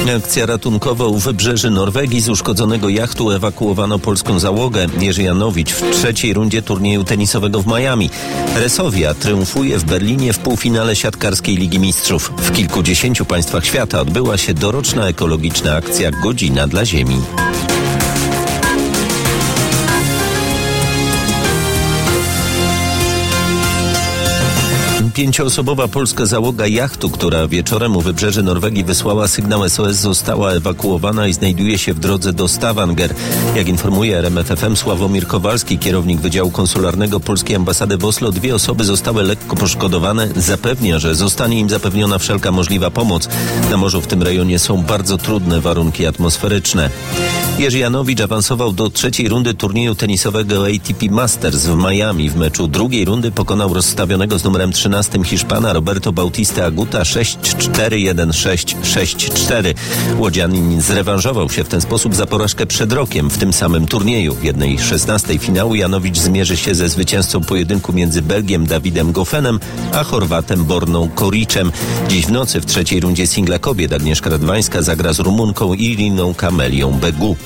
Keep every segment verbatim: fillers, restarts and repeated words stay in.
Akcja ratunkowa u wybrzeży Norwegii. Z uszkodzonego jachtu ewakuowano polską załogę. Jerzy Janowicz w trzeciej rundzie turnieju tenisowego w Miami. Resovia triumfuje w Berlinie w półfinale siatkarskiej Ligi Mistrzów. W kilkudziesięciu państwach świata odbyła się doroczna ekologiczna akcja Godzina dla Ziemi. Pięcioosobowa polska załoga jachtu, która wieczorem u wybrzeży Norwegii wysłała sygnał S O S, została ewakuowana i znajduje się w drodze do Stavanger. Jak informuje R M F F M Sławomir Kowalski, kierownik Wydziału Konsularnego Polskiej Ambasady w Oslo, dwie osoby zostały lekko poszkodowane. Zapewnia, że zostanie im zapewniona wszelka możliwa pomoc. Na morzu w tym rejonie są bardzo trudne warunki atmosferyczne. Jerzy Janowicz awansował do trzeciej rundy turnieju tenisowego A T P Masters w Miami. W meczu drugiej rundy pokonał rozstawionego z numerem trzynastym Hiszpana Roberto Bautista Aguta sześć cztery jeden sześć sześć cztery. Łodzianin zrewanżował się w ten sposób za porażkę przed rokiem w tym samym turnieju. W jednej szesnastej finału Janowicz zmierzy się ze zwycięzcą pojedynku między Belgiem Dawidem Goffenem a Chorwatem Borną Koriczem. Dziś w nocy w trzeciej rundzie singla kobiet Agnieszka Radwańska zagra z Rumunką Iriną Kamelią Begu.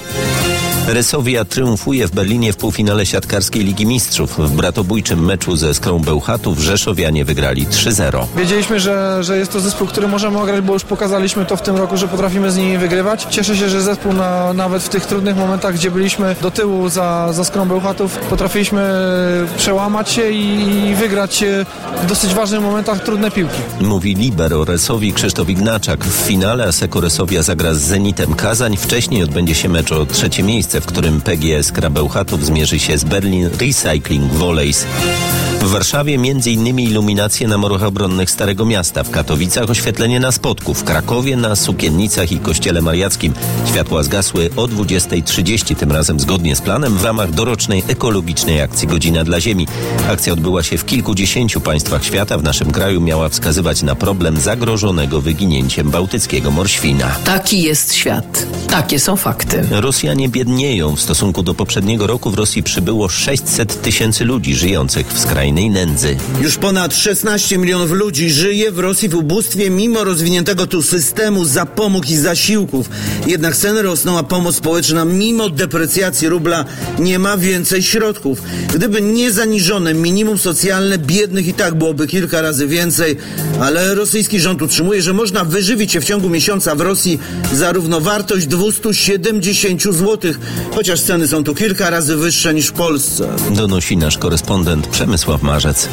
Resovia triumfuje w Berlinie w półfinale siatkarskiej Ligi Mistrzów. W bratobójczym meczu ze Skrą Bełchatów rzeszowianie wygrali trzy zero. Wiedzieliśmy, że, że jest to zespół, który możemy ograć, bo już pokazaliśmy to w tym roku, że potrafimy z nimi wygrywać. Cieszę się, że zespół na, nawet w tych trudnych momentach, gdzie byliśmy do tyłu za, za Skrą Bełchatów, potrafiliśmy przełamać się i, i wygrać w dosyć ważnych momentach trudne piłki. Mówi libero Resovii Krzysztof Ignaczak. W finale Asseco Resovia zagra z Zenitem Kazań. Wcześniej odbędzie się mecz o trzecie miejsce, w którym P G S Skra Bełchatów zmierzy się z Berlin Recycling Volleys. W Warszawie między innymi iluminacje na morach obronnych Starego Miasta, w Katowicach oświetlenie na Spodku, w Krakowie na Sukiennicach i Kościele Mariackim. Światła zgasły o dwudziestej trzydzieści, tym razem zgodnie z planem w ramach dorocznej ekologicznej akcji Godzina dla Ziemi. Akcja odbyła się w kilkudziesięciu państwach świata. W naszym kraju miała wskazywać na problem zagrożonego wyginięciem bałtyckiego morświna. Taki jest świat. Takie są fakty. Rosjanie biednieją. W stosunku do poprzedniego roku w Rosji przybyło sześćset tysięcy ludzi żyjących w skrajnej nędzy. Już ponad szesnaście milionów ludzi żyje w Rosji w ubóstwie mimo rozwiniętego tu systemu zapomóg i zasiłków. Jednak ceny rosną, a pomoc społeczna mimo deprecjacji rubla nie ma więcej środków. Gdyby nie zaniżone minimum socjalne, biednych i tak byłoby kilka razy więcej, ale rosyjski rząd utrzymuje, że można wyżywić się w ciągu miesiąca w Rosji za równowartość dwieście siedemdziesiąt złotych, chociaż ceny są tu kilka razy wyższe niż w Polsce. Donosi nasz korespondent Przemysław Marzec.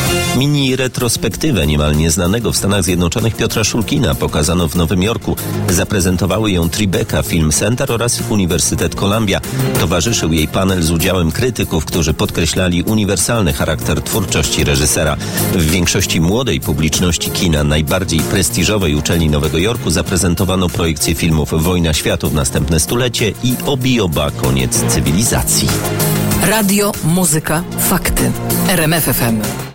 Mini retrospektywę niemal nieznanego w Stanach Zjednoczonych Piotra Szulkina pokazano w Nowym Jorku. Zaprezentowały ją Tribeca Film Center oraz Uniwersytet Columbia. Towarzyszył jej panel z udziałem krytyków, którzy podkreślali uniwersalny charakter twórczości reżysera. W większości młodej publiczności kina najbardziej prestiżowej uczelni Nowego Jorku zaprezentowano projekcje filmów Wojna Światów, Następne stulecie i Obioba, Koniec cywilizacji. Radio, muzyka, fakty. R M F F M.